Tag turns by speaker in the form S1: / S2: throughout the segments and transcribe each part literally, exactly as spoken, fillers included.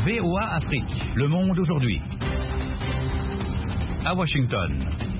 S1: V O A Afrique, Le Monde aujourd'hui. À Washington.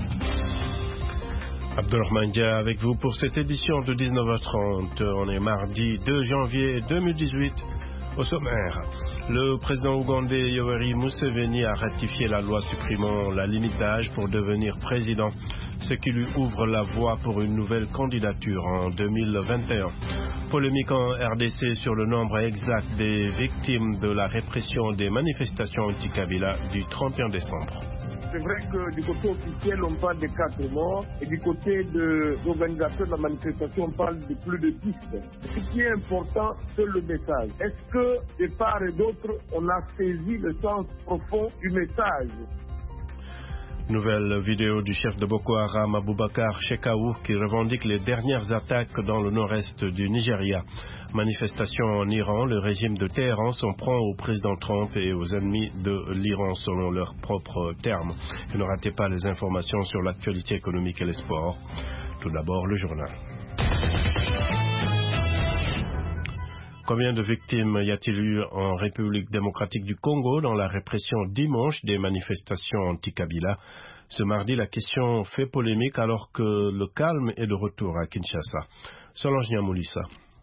S2: Abdelrahman Dia avec vous pour cette édition de dix-neuf heures trente. On est mardi deux janvier deux mille dix-huit. Au sommaire, le président ougandais Yoweri Museveni a ratifié la loi supprimant la limite d'âge pour devenir président, ce qui lui ouvre la voie pour une nouvelle candidature en deux mille vingt et un. Polémique en R D C sur le nombre exact des victimes de la répression des manifestations anti-Kabila du trente et un décembre.
S3: C'est vrai que du côté officiel, on parle de quatre morts et du côté de l'organisation de la manifestation, on parle de plus de dix. Ce qui est important, c'est le message. Est-ce que, de part et d'autre, on a saisi le sens profond du message?
S2: Nouvelle vidéo du chef de Boko Haram, Abubakar Shekau, qui revendique les dernières attaques dans le nord-est du Nigeria. Manifestation en Iran, le régime de Téhéran s'en prend au président Trump et aux ennemis de l'Iran selon leurs propres termes. Et ne ratez pas les informations sur l'actualité économique et les sports. Tout d'abord, le journal. Combien de victimes y a-t-il eu en République démocratique du Congo dans la répression dimanche des manifestations anti-Kabila? Ce mardi, la question fait polémique alors que le calme est de retour à Kinshasa. Solange Niamoulissa.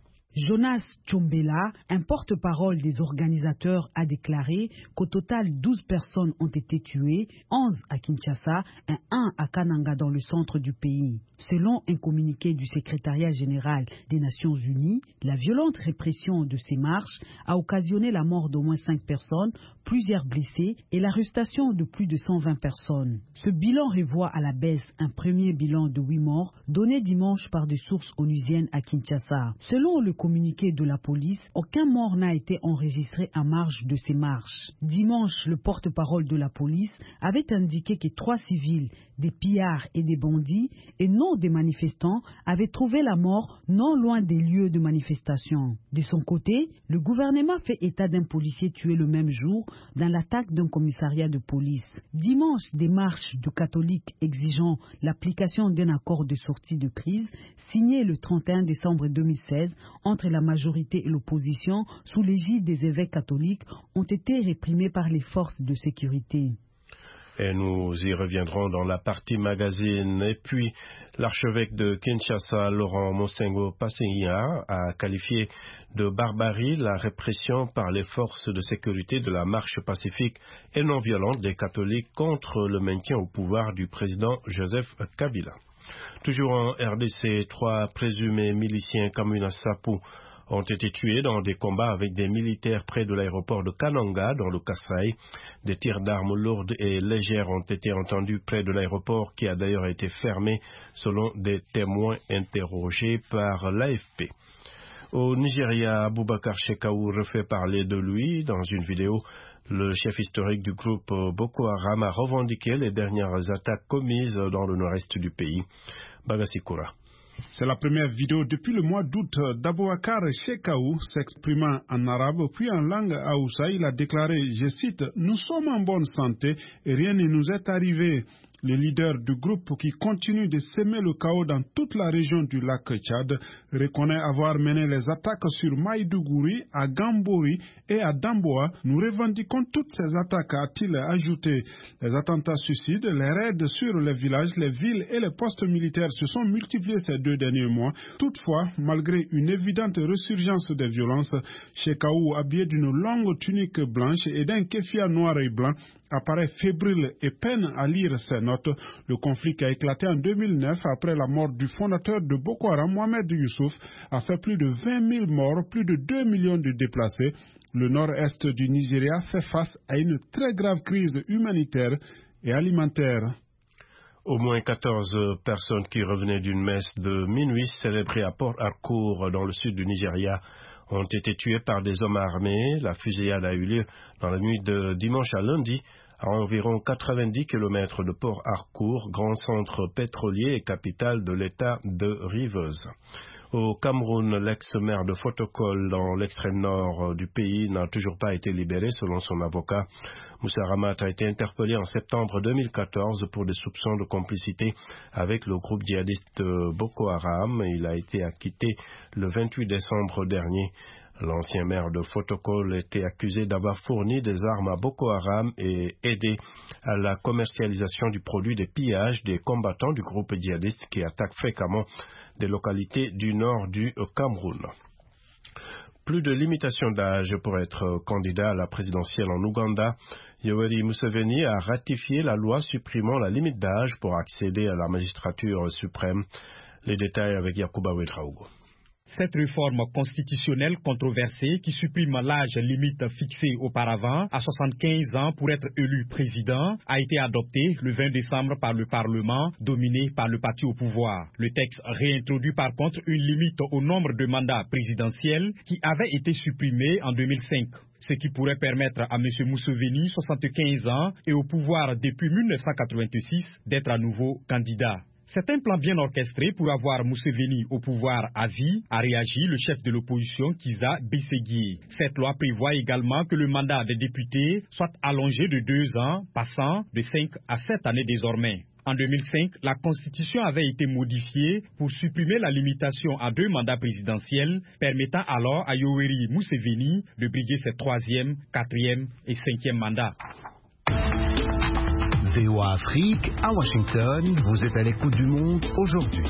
S4: Jonas Tchombela, un porte-parole des organisateurs, a déclaré qu'au total douze personnes ont été tuées, onze à Kinshasa et un à Kananga dans le centre du pays. Selon un communiqué du secrétariat général des Nations Unies, la violente répression de ces marches a occasionné la mort d'au moins cinq personnes, plusieurs blessés et l'arrestation de plus de cent vingt personnes. Ce bilan revoit à la baisse un premier bilan de huit morts donné dimanche par des sources onusiennes à Kinshasa. Selon le communiqué de la police, aucun mort n'a été enregistré en marge de ces marches. Dimanche, le porte-parole de la police avait indiqué que trois civils, des pillards et des bandits, et non des manifestants, avaient trouvé la mort non loin des lieux de manifestation. De son côté, le gouvernement fait état d'un policier tué le même jour dans l'attaque d'un commissariat de police. Dimanche, des marches de catholiques exigeant l'application d'un accord de sortie de crise signé le trente et un décembre deux mille seize entre la majorité et l'opposition sous l'égide des évêques catholiques ont été réprimés par les forces de sécurité.
S2: Et nous y reviendrons dans la partie magazine. Et puis, l'archevêque de Kinshasa, Laurent Monsengo Passeya, a qualifié de barbarie la répression par les forces de sécurité de la marche pacifique et non violente des catholiques contre le maintien au pouvoir du président Joseph Kabila. Toujours en R D C, trois présumés miliciens Kamuna Sapu ont été tués dans des combats avec des militaires près de l'aéroport de Kananga, dans le Kasaï. Des tirs d'armes lourdes et légères ont été entendus près de l'aéroport, qui a d'ailleurs été fermé, selon des témoins interrogés par l'A F P. Au Nigeria, Abubakar Shekau refait parler de lui dans une vidéo. Le chef historique du groupe Boko Haram a revendiqué les dernières attaques commises dans le nord-est du pays. Bagasikura.
S5: C'est la première vidéo depuis le mois d'août d'Aboubacar Shekau s'exprimant en arabe puis en langue haoussa. Il a déclaré, je cite, « Nous sommes en bonne santé et rien ne nous est arrivé ». Le leader du groupe qui continue de semer le chaos dans toute la région du lac Tchad reconnaît avoir mené les attaques sur Maïdougouri, à Gambori et à Damboa. Nous revendiquons toutes ces attaques, a-t-il ajouté. Les attentats suicides, les raids sur les villages, les villes et les postes militaires se sont multipliés ces deux derniers mois. Toutefois, malgré une évidente résurgence des violences, Shekau, habillé d'une longue tunique blanche et d'un kéfia noir et blanc, apparaît fébrile et peine à lire ses notes. Le conflit qui a éclaté en deux mille neuf après la mort du fondateur de Boko Haram, Mohamed Youssouf, a fait plus de vingt mille morts, plus de deux millions de déplacés. Le nord-est du Nigeria fait face à une très grave crise humanitaire et alimentaire.
S2: Au moins quatorze personnes qui revenaient d'une messe de minuit célébrée à Port Harcourt dans le sud du Nigeria ont été tuées par des hommes armés. La fusillade a eu lieu dans la nuit de dimanche à lundi à environ quatre-vingt-dix kilomètres de Port Harcourt, grand centre pétrolier et capitale de l'État de Rivers. Au Cameroun, l'ex-maire de Fotokol, dans l'extrême nord du pays, n'a toujours pas été libéré selon son avocat. Moussa Ramat a été interpellé en septembre deux mille quatorze pour des soupçons de complicité avec le groupe djihadiste Boko Haram. Il a été acquitté le vingt-huit décembre dernier. L'ancien maire de Fotokol était accusé d'avoir fourni des armes à Boko Haram et aidé à la commercialisation du produit des pillages des combattants du groupe djihadiste qui attaquent fréquemment des localités du nord du Cameroun. Plus de limitation d'âge pour être candidat à la présidentielle en Ouganda. Yoweri Museveni a ratifié la loi supprimant la limite d'âge pour accéder à la magistrature suprême. Les détails avec Yacouba Ouedraogo.
S6: Cette réforme constitutionnelle controversée qui supprime l'âge limite fixé auparavant à soixante-quinze ans pour être élu président a été adoptée le vingt décembre par le Parlement dominé par le parti au pouvoir. Le texte réintroduit par contre une limite au nombre de mandats présidentiels qui avait été supprimé en deux mille cinq. Ce qui pourrait permettre à M. Museveni, soixante-quinze ans et au pouvoir depuis mille neuf cent quatre-vingt-six, d'être à nouveau candidat. C'est un plan bien orchestré pour avoir Museveni au pouvoir à vie, a réagi le chef de l'opposition Kizza Besigye. Cette loi prévoit également que le mandat des députés soit allongé de deux ans, passant de cinq à sept années désormais. En deux mille cinq, la Constitution avait été modifiée pour supprimer la limitation à deux mandats présidentiels, permettant alors à Yoweri Museveni de briguer ses troisième, quatrième et cinquième mandats.
S1: V O A Afrique, à Washington, vous êtes à l'écoute du monde aujourd'hui.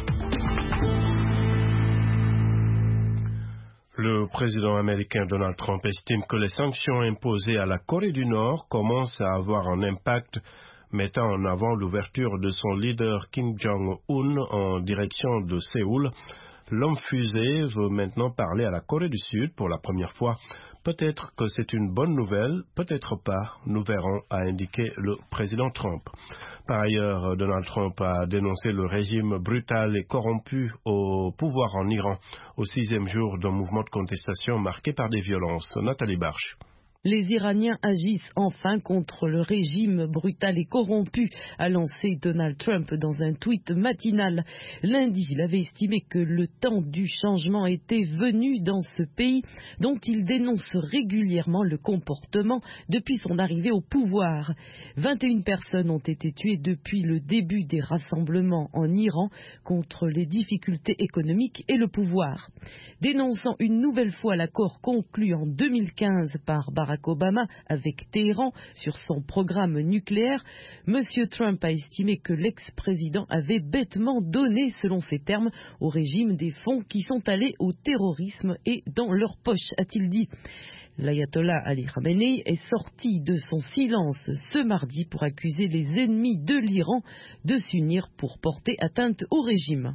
S2: Le président américain Donald Trump estime que les sanctions imposées à la Corée du Nord commencent à avoir un impact, mettant en avant l'ouverture de son leader Kim Jong-un en direction de Séoul. L'homme fusée veut maintenant parler à la Corée du Sud pour la première fois. Peut-être que c'est une bonne nouvelle, peut-être pas, nous verrons, a indiqué le président Trump. Par ailleurs, Donald Trump a dénoncé le régime brutal et corrompu au pouvoir en Iran, au sixième jour d'un mouvement de contestation marqué par des violences. Nathalie Barche.
S7: Les Iraniens agissent enfin contre le régime brutal et corrompu, a lancé Donald Trump dans un tweet matinal. Lundi, il avait estimé que le temps du changement était venu dans ce pays dont il dénonce régulièrement le comportement depuis son arrivée au pouvoir. vingt et une personnes ont été tuées depuis le début des rassemblements en Iran contre les difficultés économiques et le pouvoir. Dénonçant une nouvelle fois l'accord conclu en deux mille quinze par Barack Obama avec Téhéran sur son programme nucléaire, M. Trump a estimé que l'ex-président avait bêtement donné, selon ses termes, au régime des fonds qui sont allés au terrorisme et dans leur poche, a-t-il dit. L'ayatollah Ali Khamenei est sorti de son silence ce mardi pour accuser les ennemis de l'Iran de s'unir pour porter atteinte au régime.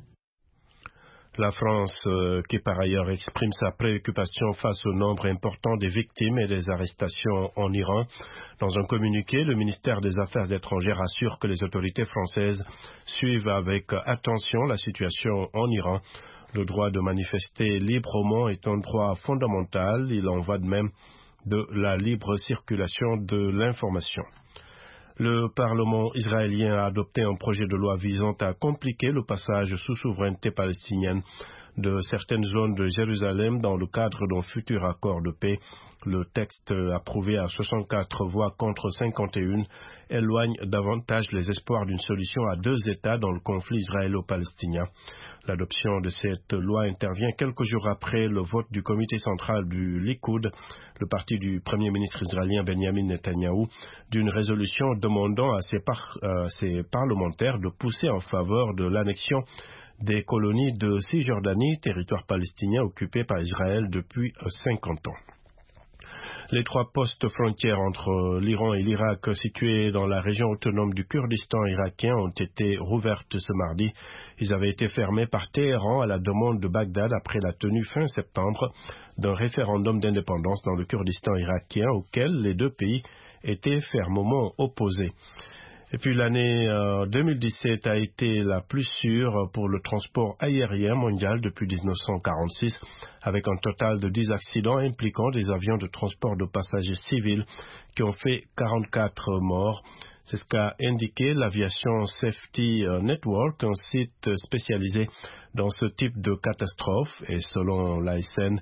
S2: La France, euh, qui par ailleurs exprime sa préoccupation face au nombre important des victimes et des arrestations en Iran. Dans un communiqué, le ministère des Affaires étrangères assure que les autorités françaises suivent avec attention la situation en Iran. Le droit de manifester librement est un droit fondamental. Il en va de même de la libre circulation de l'information. Le Parlement israélien a adopté un projet de loi visant à compliquer le passage sous souveraineté palestinienne de certaines zones de Jérusalem dans le cadre d'un futur accord de paix. Le texte approuvé à soixante-quatre voix contre cinquante et un éloigne davantage les espoirs d'une solution à deux États dans le conflit israélo-palestinien. L'adoption de cette loi intervient quelques jours après le vote du comité central du Likoud, le parti du Premier ministre israélien Benjamin Netanyahou, d'une résolution demandant à ses, par, euh, ses parlementaires de pousser en faveur de l'annexion des colonies de Cisjordanie, territoire palestinien occupé par Israël depuis cinquante ans. Les trois postes frontières entre l'Iran et l'Irak situés dans la région autonome du Kurdistan irakien ont été rouvertes ce mardi. Ils avaient été fermés par Téhéran à la demande de Bagdad après la tenue fin septembre d'un référendum d'indépendance dans le Kurdistan irakien auquel les deux pays étaient fermement opposés. Et puis l'année euh, deux mille dix-sept a été la plus sûre pour le transport aérien mondial depuis mille neuf cent quarante-six, avec un total de dix accidents impliquant des avions de transport de passagers civils qui ont fait quarante-quatre morts. C'est ce qu'a indiqué l'Aviation Safety Network, un site spécialisé dans ce type de catastrophe. Et selon l'A S N,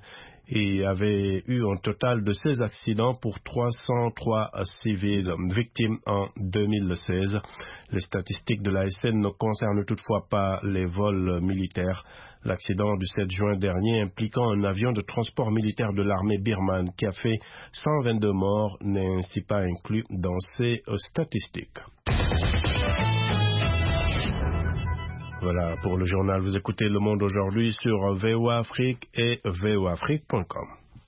S2: et avait eu un total de seize accidents pour trois cent trois civils victimes en deux mille seize. Les statistiques de l'A S N ne concernent toutefois pas les vols militaires. L'accident du sept juin dernier impliquant un avion de transport militaire de l'armée birmane qui a fait cent vingt-deux morts n'est ainsi pas inclus dans ces statistiques. Voilà pour le journal. Vous écoutez Le Monde aujourd'hui sur V O A Afrique et v o afrique point com.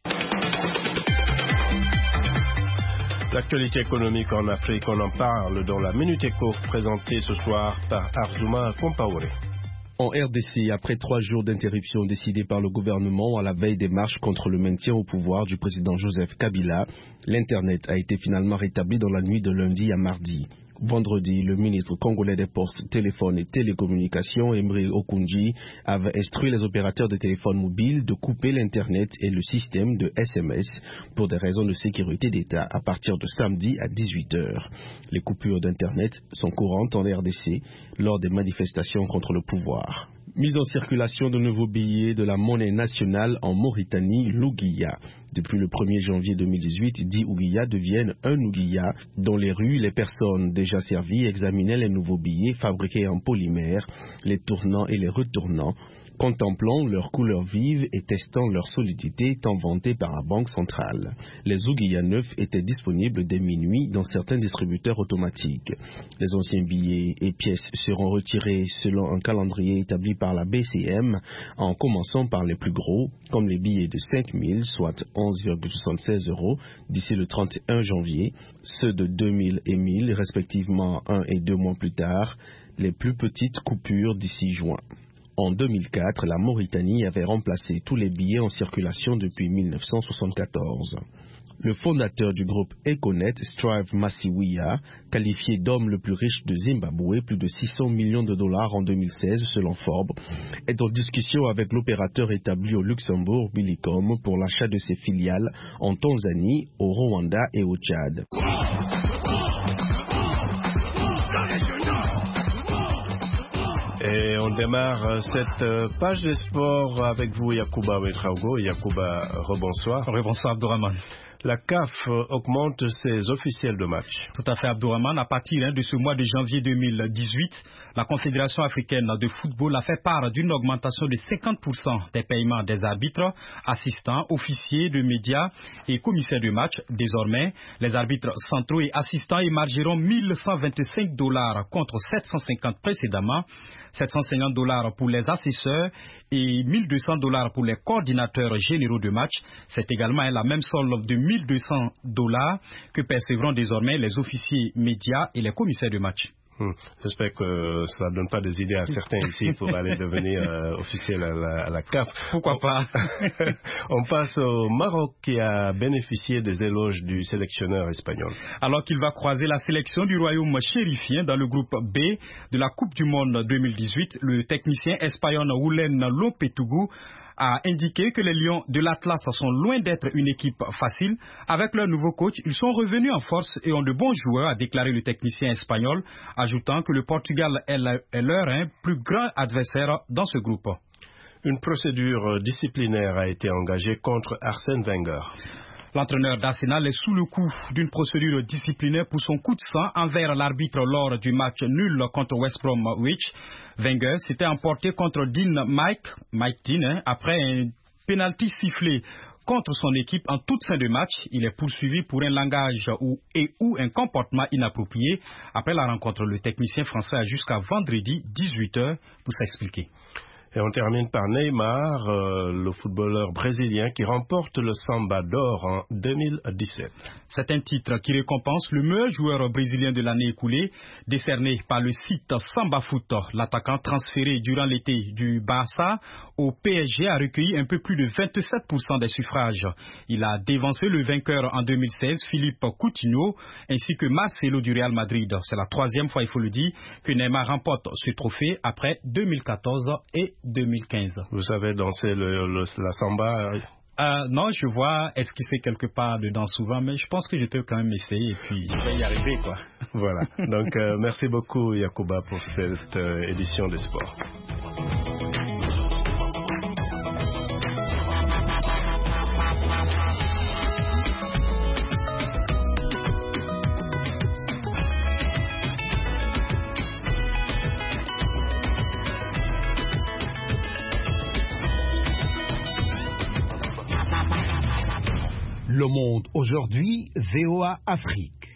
S2: L'actualité économique en Afrique, on en parle dans la Minute Éco présentée ce soir par Arzouma Compaoré.
S8: En R D C, après trois jours d'interruption décidée par le gouvernement à la veille des marches contre le maintien au pouvoir du président Joseph Kabila, l'Internet a été finalement rétabli dans la nuit de lundi à mardi. Vendredi, le ministre congolais des Postes, Téléphones et Télécommunications, Emery Okunji, avait instruit les opérateurs de téléphones mobiles de couper l'Internet et le système de S M S pour des raisons de sécurité d'État à partir de samedi à dix-huit heures. Les coupures d'Internet sont courantes en R D C lors des manifestations contre le pouvoir. Mise en circulation de nouveaux billets de la monnaie nationale en Mauritanie, l'Ouguiya. Depuis le premier janvier deux mille dix-huit, dix Ouguiya deviennent un Ouguiya. Dans les rues, les personnes déjà servies examinaient les nouveaux billets fabriqués en polymère, les tournants et les retournants, contemplant leur couleur vive et testant leur solidité tant vantée par la Banque centrale. Les Ouguiya neufs étaient disponibles dès minuit dans certains distributeurs automatiques. Les anciens billets et pièces seront retirés selon un calendrier établi par la B C M, en commençant par les plus gros, comme les billets de cinq mille, soit onze virgule soixante-seize euros, d'ici le trente et un janvier, ceux de deux mille et mille, respectivement un et deux mois plus tard, les plus petites coupures d'ici juin. En deux mille quatre, la Mauritanie avait remplacé tous les billets en circulation depuis mille neuf cent soixante-quatorze. Le fondateur du groupe Econet, Strive Masiwiya, qualifié d'homme le plus riche de Zimbabwe, plus de six cents millions de dollars en deux mille seize selon Forbes, est en discussion avec l'opérateur établi au Luxembourg, Millicom, pour l'achat de ses filiales en Tanzanie, au Rwanda et au Tchad.
S2: Et on démarre cette page des sports avec vous, Yacouba Ouedraogo. Yacouba, rebonsoir.
S6: Rebonsoir, Abdourahmane.
S2: La C A F augmente ses officiels de match.
S6: Tout à fait, Abdourahmane. À partir hein, de ce mois de janvier deux mille dix-huit, la Confédération africaine de football a fait part d'une augmentation de cinquante pour cent des paiements des arbitres, assistants, officiers de médias et commissaires de match. Désormais, les arbitres centraux et assistants émargeront mille cent vingt-cinq dollars contre sept cent cinquante précédemment, sept cent cinquante dollars pour les assesseurs et mille deux cents dollars pour les coordinateurs généraux de match. C'est également la même somme de mille deux cents dollars que percevront désormais les officiers médias et les commissaires de match.
S2: Hum. J'espère que ça ne donne pas des idées à certains ici pour aller devenir euh, officiel à la, à la C A F.
S6: Pourquoi pas?
S2: On passe au Maroc qui a bénéficié des éloges du sélectionneur espagnol.
S6: Alors qu'il va croiser la sélection du royaume chérifien dans le groupe B de la Coupe du Monde deux mille dix-huit, le technicien espagnol Julen Lopetegui a indiqué que les Lions de l'Atlas sont loin d'être une équipe facile. Avec leur nouveau coach, ils sont revenus en force et ont de bons joueurs, a déclaré le technicien espagnol, ajoutant que le Portugal est leur hein, plus grand adversaire dans ce groupe.
S2: Une procédure disciplinaire a été engagée contre Arsène Wenger.
S6: L'entraîneur d'Arsenal est sous le coup d'une procédure disciplinaire pour son coup de sang envers l'arbitre lors du match nul contre West Bromwich. Wenger s'était emporté contre Dean Mike, Mike Dean, hein, après un pénalty sifflé contre son équipe en toute fin de match. Il est poursuivi pour un langage ou, et ou un comportement inapproprié. Après la rencontre, le technicien français a jusqu'à vendredi dix-huit heures pour s'expliquer.
S2: Et on termine par Neymar, euh, le footballeur brésilien qui remporte le Samba d'or en deux mille dix-sept.
S6: C'est un titre qui récompense le meilleur joueur brésilien de l'année écoulée, décerné par le site Samba Foot. L'attaquant transféré durant l'été du Barça au P S G a recueilli un peu plus de vingt-sept pour cent des suffrages. Il a dévancé le vainqueur en deux mille seize, Philippe Coutinho, ainsi que Marcelo du Real Madrid. C'est la troisième fois, il faut le dire, que Neymar remporte ce trophée après deux mille quatorze et deux mille quinze.
S2: Vous savez danser le, le, la samba?
S6: euh, Non, je vois esquisser quelque part dedans souvent, mais je pense que je peux quand même essayer et puis je vais y arriver, quoi.
S2: Voilà. Donc, euh, merci beaucoup, Yacouba, pour cette euh, édition des sports.
S1: Le Monde aujourd'hui, V O A Afrique.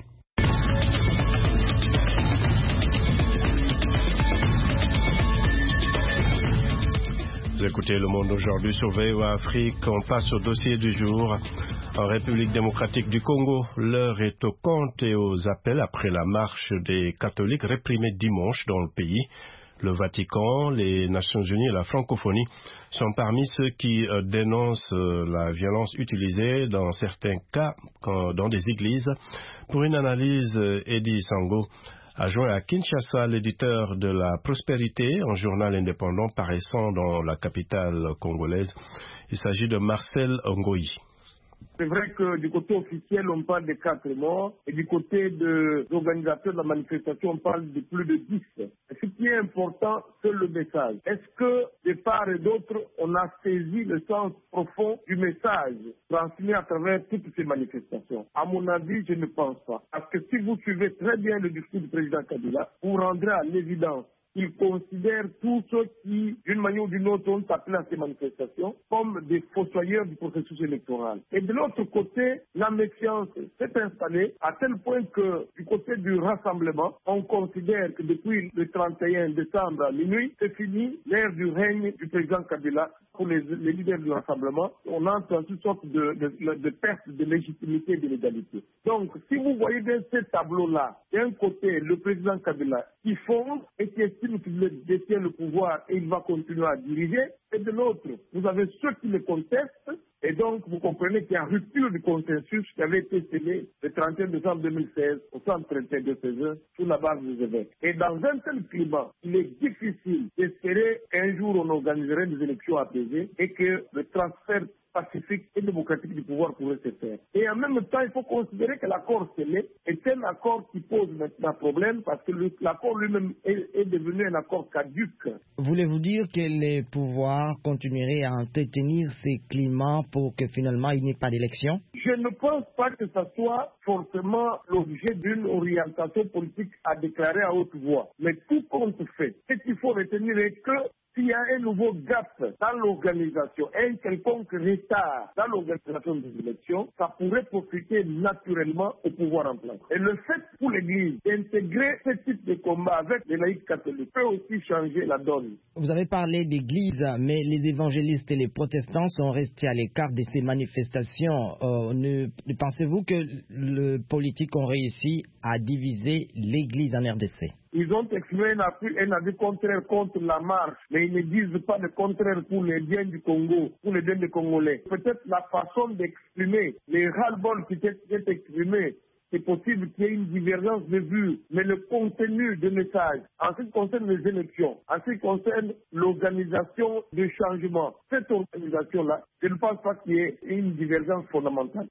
S2: Vous écoutez Le Monde aujourd'hui sur V O A Afrique. On passe au dossier du jour. En République démocratique du Congo, l'heure est au compte et aux appels après la marche des catholiques réprimés dimanche dans le pays. Le Vatican, les Nations Unies et la francophonie sont parmi ceux qui euh, dénoncent euh, la violence utilisée dans certains cas quand, dans des églises. Pour une analyse, euh, Eddie Sango a joint à Kinshasa l'éditeur de La Prospérité, un journal indépendant paraissant dans la capitale congolaise. Il s'agit de Marcel Ngoyi.
S3: C'est vrai que du côté officiel, on parle de quatre morts et du côté des organisateurs de la manifestation, on parle de plus de dix. Ce qui est important, c'est le message. Est-ce que, de part et d'autre, on a saisi le sens profond du message transmis à travers toutes ces manifestations? À mon avis, je ne pense pas. Parce que si vous suivez très bien le discours du président Kabila, vous rendrez à l'évidence il considère tous ceux qui, d'une manière ou d'une autre, ont appelé à ces manifestations comme des fossoyeurs du processus électoral. Et de l'autre côté, la méfiance s'est installée à tel point que, du côté du rassemblement, on considère que depuis le trente et un décembre à minuit, c'est fini l'ère du règne du président Kabila. Pour les, les leaders du rassemblement, on entre en toutes sortes de, de, de perte de légitimité et de légalité. Donc, si vous voyez dans ce tableau-là, d'un côté, le président Kabila qui fonce et qui estime qu'il détient le pouvoir et il va continuer à diriger, et de l'autre, vous avez ceux qui le contestent, et donc vous comprenez qu'il y a rupture du consensus qui avait été scellé le trente et un décembre deux mille seize au centre trente et un de César sous la base des évêques. Et dans un tel climat, il est difficile d'espérer qu'un jour on organiserait des élections apaisées et que le transfert pacifique et démocratique du pouvoir pourrait se faire. Et en même temps, il faut considérer que l'accord scellé est un accord qui pose maintenant problème parce que le, l'accord lui-même est, est devenu un accord caduc.
S9: Voulez-vous dire que les pouvoirs continueraient à entretenir ces climats pour que finalement il n'y ait pas d'élection?
S3: Je ne pense pas que ce soit forcément l'objet d'une orientation politique à déclarer à haute voix. Mais tout compte fait. Ce qu'il faut retenir est que s'il y a un nouveau gap dans l'organisation, un quelconque retard dans l'organisation des élections, ça pourrait profiter naturellement au pouvoir en place. Et le fait pour l'Église d'intégrer ce type de combat avec les laïcs catholiques peut aussi changer la donne.
S9: Vous avez parlé d'Église, mais les évangélistes et les protestants sont restés à l'écart de ces manifestations. Euh, ne, ne pensez-vous que les politiques ont réussi à diviser l'Église en R D C?
S3: Ils ont exprimé un avis, un avis contraire contre la marche, mais ils ne disent pas le contraire pour les biens du Congo, pour les biens des Congolais. Peut-être la façon d'exprimer, les ras-le-bol qui est exprimé, c'est possible qu'il y ait une divergence de vues, mais le contenu du message, en ce qui concerne les élections, en ce qui concerne l'organisation du changement, cette organisation-là, je ne pense pas qu'il y ait une divergence fondamentale.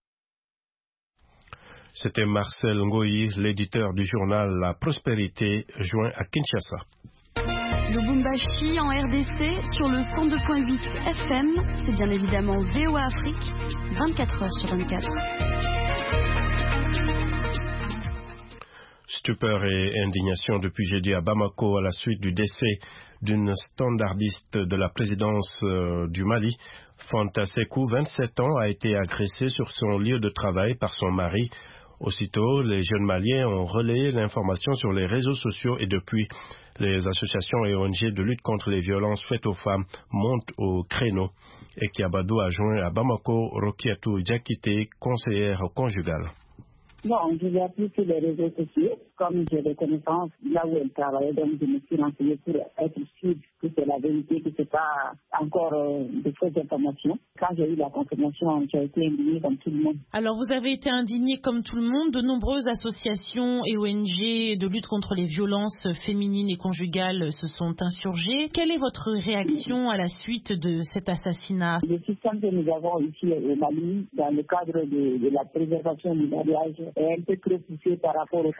S2: C'était Marcel Ngoyi, l'éditeur du journal La Prospérité, joint à Kinshasa.
S10: Lubumbashi en R D C sur le cent deux virgule huit F M, c'est bien évidemment V O A Afrique, vingt-quatre heures sur vingt-quatre.
S2: Stupeur et indignation depuis jeudi à Bamako à la suite du décès d'une standardiste de la présidence euh, du Mali. Fanta Sekou, vingt-sept ans, a été agressée sur son lieu de travail par son mari. Aussitôt, les jeunes Maliens ont relayé l'information sur les réseaux sociaux et depuis, les associations et O N G de lutte contre les violences faites aux femmes montent au créneau. Et Kiabadou a joint à Bamako Rokiatou Diakité, conseillère conjugale.
S11: Non, je l'ai appris sur les réseaux sociaux. Comme j'ai des connaissances là où elle travaillait, donc je me suis renseignée pour être sûre que c'est la vérité, que c'est pas encore euh, de fausses informations. Quand j'ai eu la confirmation, j'ai été indignée comme tout le monde.
S12: Alors vous avez été indignée comme tout le monde. De nombreuses associations et O N G de lutte contre les violences féminines et conjugales se sont insurgées. Quelle est votre réaction à la suite de cet assassinat?
S11: Le système que nous avons ici au Mali, dans le cadre de, de la préservation du mariage, est un peu trop poussé par rapport au contexte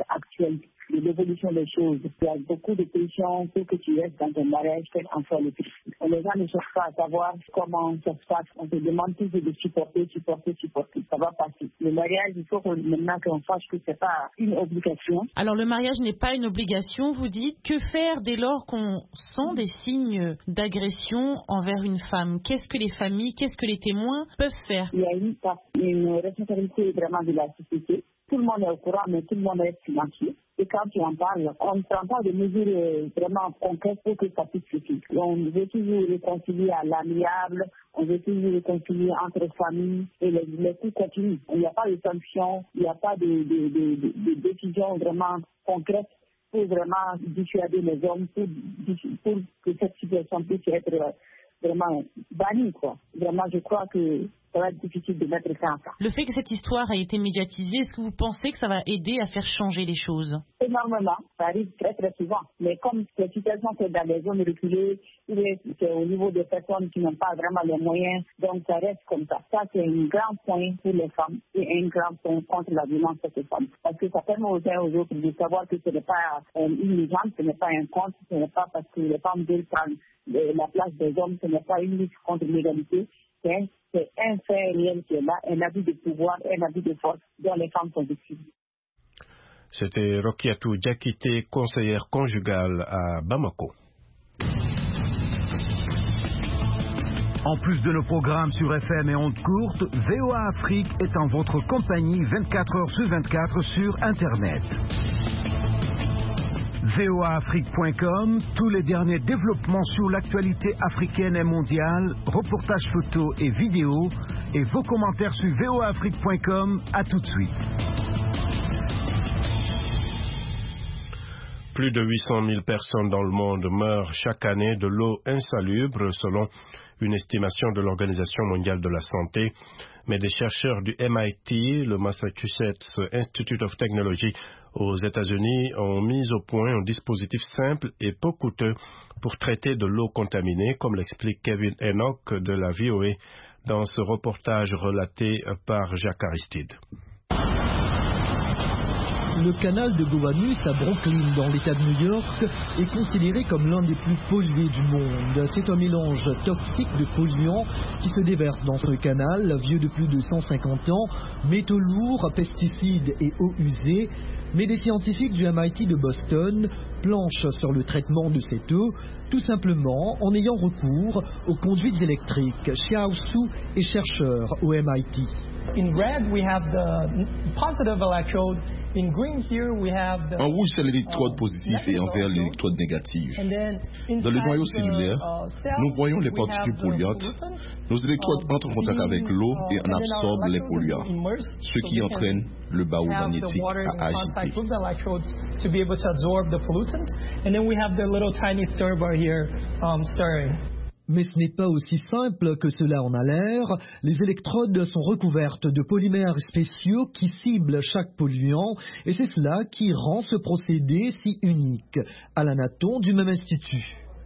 S11: actuelle de l'évolution des choses. Il y a beaucoup de pression pour que tu restes dans ton mariage, quel en soit le prix. Les gens ne cherchent pas à savoir comment ça se passe. On te demande toujours de supporter, supporter, supporter. Ça va passer. Le mariage, il faut que, maintenant qu'on sache que c'est pas une obligation.
S12: Alors le mariage n'est pas une obligation, vous dites. Que faire dès lors qu'on sent des signes d'agression envers une femme? Qu'est-ce que les familles, qu'est-ce que les témoins peuvent faire?
S11: Il y a une, une responsabilité vraiment de la société. Tout le monde est au courant, mais tout le monde reste silencieux. Et quand tu en parles, on ne prend pas de mesures vraiment concrètes pour que ça puisse suffire. On veut toujours réconcilier à l'amiable, on veut toujours réconcilier entre familles et les, les coups continuent. Il n'y a pas de sanctions, il n'y a pas de, de, de, de, de décisions vraiment concrètes pour vraiment dissuader les hommes, pour, pour que cette situation puisse être vraiment bannie, quoi. Vraiment, je crois que ça va être difficile de mettre ça en place.
S12: Le fait que cette histoire ait été médiatisée, est-ce que vous pensez que ça va aider à faire changer les choses?
S11: Énormément. Ça arrive très très souvent. Mais comme cette situation c'est dans les zones reculées, c'est au niveau des personnes qui n'ont pas vraiment les moyens, donc ça reste comme ça. Ça, c'est un grand point pour les femmes et un grand point contre la violence sur les femmes. Parce que ça permet aux uns aux autres de savoir que ce n'est pas une légende, ce n'est pas un conte, ce n'est pas parce que les femmes veulent prendre la place des hommes, ce n'est pas une lutte contre l'égalité. C'est un, c'est un fait réel qui est là, un abus de pouvoir, un abus de force dont les femmes sont victimes.
S2: C'était Rokiatou Diakité, conseillère conjugale à Bamako.
S1: En plus de nos programmes sur F M et ondes courtes, V O A Afrique est en votre compagnie vingt-quatre heures sur vingt-quatre sur Internet. V O A Afrique point com, tous les derniers développements sur l'actualité africaine et mondiale, reportages photos et vidéos, et vos commentaires sur V O A Afrique point com. À tout de suite.
S2: Plus de huit cent mille personnes dans le monde meurent chaque année de l'eau insalubre, selon une estimation de l'Organisation mondiale de la santé. Mais des chercheurs du M I T, le Massachusetts Institute of Technology aux États-Unis, ont mis au point un dispositif simple et peu coûteux pour traiter de l'eau contaminée, comme l'explique Kevin Enoch de la V O A dans ce reportage relaté par Jacques Aristide.
S13: Le canal de Gowanus à Brooklyn, dans l'État de New York, est considéré comme l'un des plus pollués du monde. C'est un mélange toxique de polluants qui se déverse dans ce canal, vieux de plus de cent cinquante ans, métaux lourds, pesticides et eau usée. Mais des scientifiques du M I T de Boston planchent sur le traitement de cette eau, tout simplement en ayant recours aux conduites électriques. Xiao Su est chercheur au M I T.
S14: In red, we have the positive electrode. In green here, we have the,
S15: en rouge, c'est l'électrode positif et en vert, l'électrode négative. Dans le noyau cellulaire, nous voyons les particules polluantes. Nos électrodes entrent en contact avec l'eau et en absorbent les polluants, ce qui entraîne le barreau magnétique à agiter.
S13: Mais ce n'est pas aussi simple que cela en a l'air. Les électrodes sont recouvertes de polymères spéciaux qui ciblent chaque polluant, et c'est cela qui rend ce procédé si unique. Alain Natton du même institut.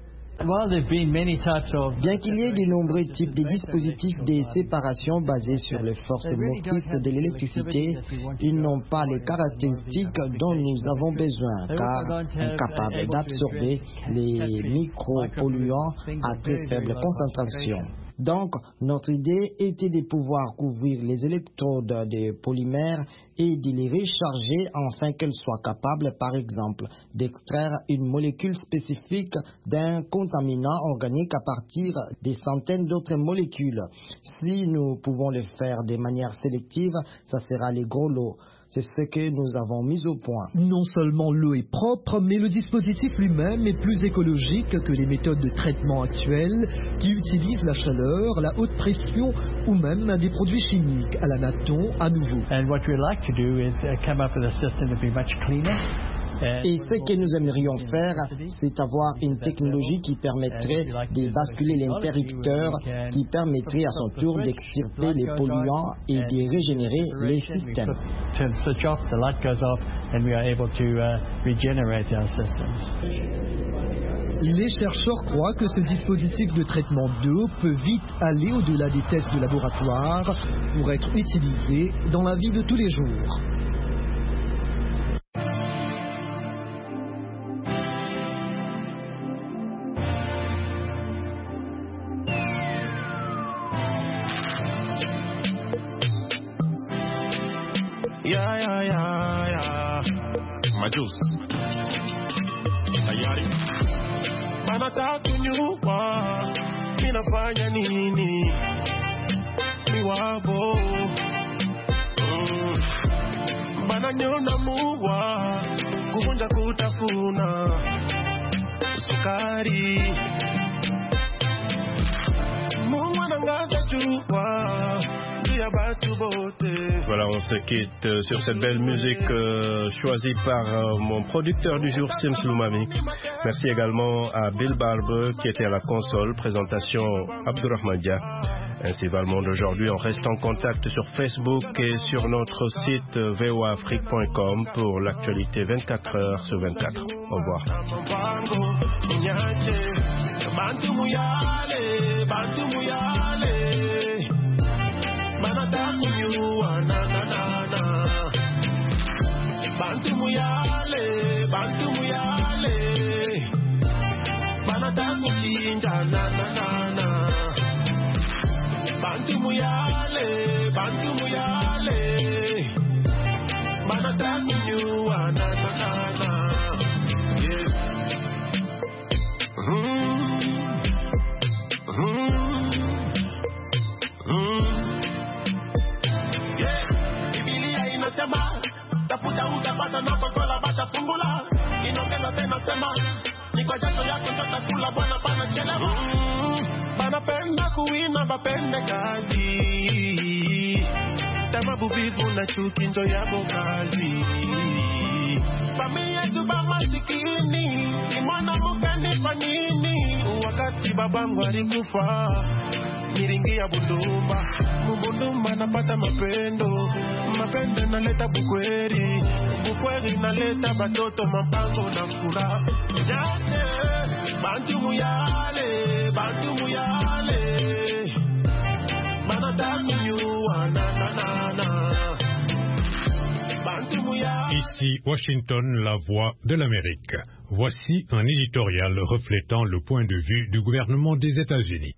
S9: Bien qu'il y ait de nombreux types de dispositifs de séparation basés sur les forces motrices de l'électricité, ils n'ont pas les caractéristiques dont nous avons besoin, car incapables d'absorber les micropolluants à très faible concentration. Donc, notre idée était de pouvoir couvrir les électrodes des polymères et de les recharger afin qu'elles soient capables, par exemple, d'extraire une molécule spécifique d'un contaminant organique à partir des centaines d'autres molécules. Si nous pouvons le faire de manière sélective, ça sera les gros lots. C'est ce que nous avons mis au point.
S13: Non seulement l'eau est propre, mais le dispositif lui-même est plus écologique que les méthodes de traitement actuelles qui utilisent la chaleur, la haute pression ou même des produits chimiques. À la Natton, à nouveau.
S14: And what we'd like to do is come up with a system to be much cleaner.
S9: Et ce que nous aimerions faire, c'est avoir une technologie qui permettrait de basculer l'interrupteur, qui permettrait à son tour d'extirper les polluants et de régénérer les systèmes.
S13: Les chercheurs croient que ce dispositif de traitement d'eau peut vite aller au-delà des tests de laboratoire pour être utilisé dans la vie de tous les jours.
S16: ya ya Majus tayari banataka kuniua ninafanya nini ni wabo mm. bananyona muwa kuvunja kutafuna sukari
S2: Voilà, on se quitte sur cette belle musique euh, choisie par euh, mon producteur du jour, Sims Lumami. Merci également à Bill Barber qui était à la console, présentation Abdurrahman Dia. Ainsi va le monde aujourd'hui. On reste en contact sur Facebook et sur notre site v o a afrique point com pour l'actualité vingt-quatre heures sur vingt-quatre. Au revoir.
S16: Bantu muyale, bantu muyale, banata kuchinja na na na na. Bantu muyale, bantu muyale, banata kunyua na na na na. Yes. Hmm. Hmm. Hmm. Yeah. Biblia inasema tafuta utapata na kokola bata fungula inongeza tena sema ni kwa jasho yako tutakula bwana bana chelewa bana penda kuina bapende kazi tema bubivu na chuki ndo yabo kazi familia tu ba masikini ni mwana mukani kwa nini wakati babangu alikufa niringia Bundumba Mbundumba napata mapendo mapendo naleta bukweri bukweri naleta batoto mapango na furaha yate bantu muyale bantu muyale banataka nyua na na na na bantu muyale.
S17: Ici Washington, la voix de l'Amérique. Voici un éditorial reflétant le point de vue du gouvernement des États-Unis.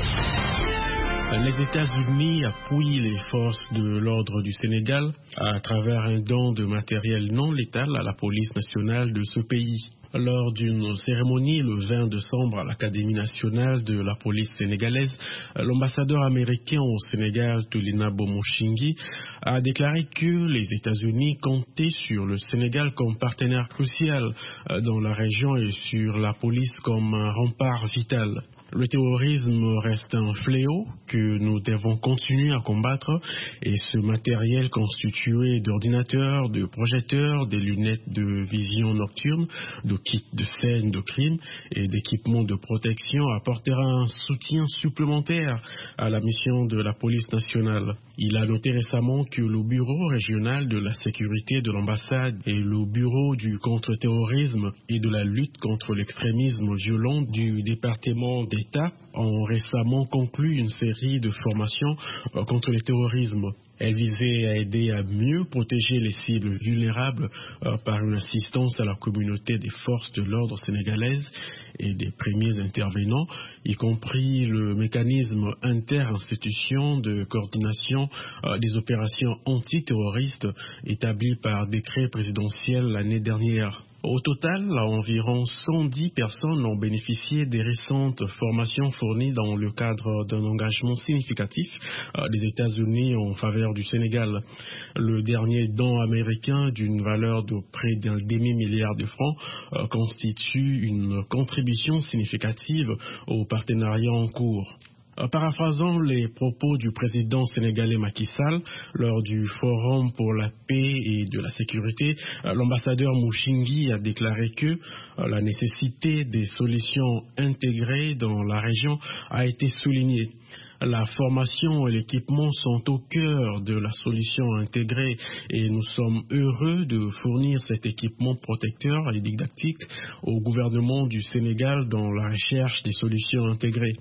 S8: Les États-Unis appuient les forces de l'ordre du Sénégal à travers un don de matériel non létal à la police nationale de ce pays. Lors d'une cérémonie le vingt décembre à l'Académie nationale de la police sénégalaise, l'ambassadeur américain au Sénégal, Tulina Bomoshingi, a déclaré que les États-Unis comptaient sur le Sénégal comme partenaire crucial dans la région et sur la police comme un rempart vital. Le terrorisme reste un fléau que nous devons continuer à combattre et ce matériel constitué d'ordinateurs, de projecteurs, des lunettes de vision nocturne, de kits de scène de crime et d'équipements de protection apportera un soutien supplémentaire à la mission de la police nationale. Il a noté récemment que le bureau régional de la sécurité de l'ambassade et le bureau du contre-terrorisme et de la lutte contre l'extrémisme violent du département des États ont récemment conclu une série de formations contre le terrorisme. Elle visait à aider à mieux protéger les cibles vulnérables euh, par une assistance à la communauté des forces de l'ordre sénégalaises et des premiers intervenants, y compris le mécanisme inter-institution de coordination euh, des opérations antiterroristes établi par décret présidentiel l'année dernière. Au total, environ cent dix personnes ont bénéficié des récentes formations fournies dans le cadre d'un engagement significatif des États-Unis en faveur du Sénégal. Le dernier don américain d'une valeur de près d'un demi-milliard de francs constitue une contribution significative au partenariat en cours. Paraphrasant les propos du président sénégalais Macky Sall lors du Forum pour la paix et de la sécurité, l'ambassadeur Mouchingi a déclaré que la nécessité des solutions intégrées dans la région a été soulignée. La formation et l'équipement sont au cœur de la solution intégrée et nous sommes heureux de fournir cet équipement protecteur et didactique au gouvernement du Sénégal dans la recherche des solutions intégrées.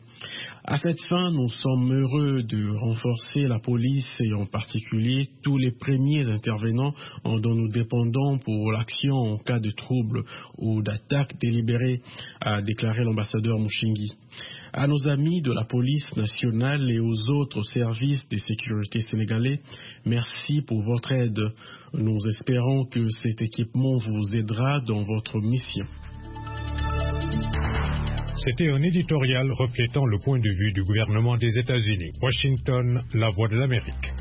S8: À cette fin, nous sommes heureux de renforcer la police et en particulier tous les premiers intervenants dont nous dépendons pour l'action en cas de trouble ou d'attaque délibérée, a déclaré l'ambassadeur Mouchingi.
S18: À nos amis de la police nationale et aux autres services de sécurité sénégalais, merci pour votre aide. Nous espérons que cet équipement vous aidera dans votre mission.
S17: C'était un éditorial reflétant le point de vue du gouvernement des États-Unis. Washington, la voix de l'Amérique.